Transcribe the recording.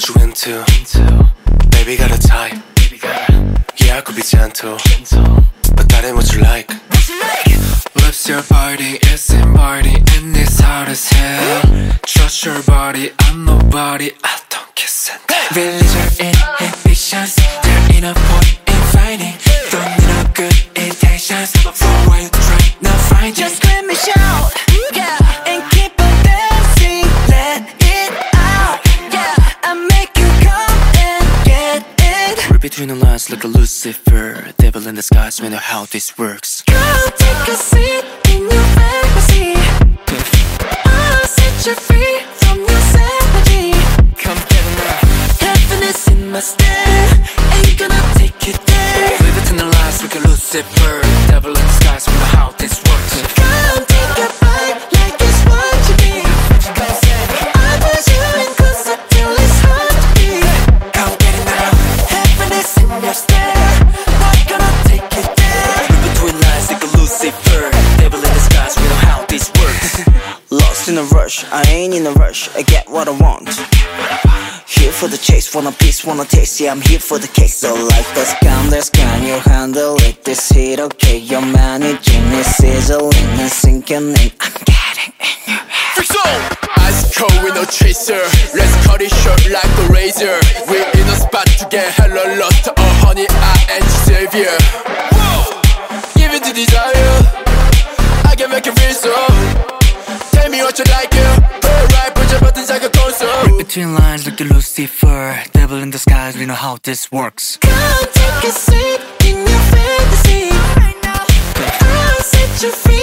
you into? Baby got a type. Yeah, I could be gentle, but that ain't what you like. Lips your body, it's in party, and it's hard as hell. Trust your body, I'm nobody, I don't kiss and tell. Release your inhibitions, there ain't no point in fighting. Don't need no good intentions, so why you try not find it? Just let me shout, yeah, and keep on dancing, let it out, yeah. I make you come and get it. Read between the lines like a Lucifer, devil in disguise, we know how this works. Girl, take a seat in your fantasy. I'll set you free from your sanity. Come get it now. Happiness in my stare, ain't gonna take you there. Read between the lines like a Lucifer, devil in disguise, we know how this works. Come take a bite like it's what you need. I push you in closer till it's hard to beat. Come get it now. Happiness in your stare, not gonna take you there. Read between lines like a Lucifer, devil in disguise, we know how this works. Lost in a rush, I ain't in a rush, I get what I want. Here for the chase, want a piece, want a taste, yeah, I'm here for the cake. So like this gun, you handle it, this heat, okay. You're managing it, sizzling and sinking in. I'm getting in your head. Freak zone! Ice cold with no chaser. Let's cut it short like a razor. We're in a spot to get hella lost. Oh honey, I ain't your savior. Whoa! Give it the desire, I can make you feel so. Tell me what you like, yeah. Alright, push your buttons like a console. Read between lines like a Lucifer, devil in disguise, we know how this works. Come take a seat in your fantasy. I'll set you free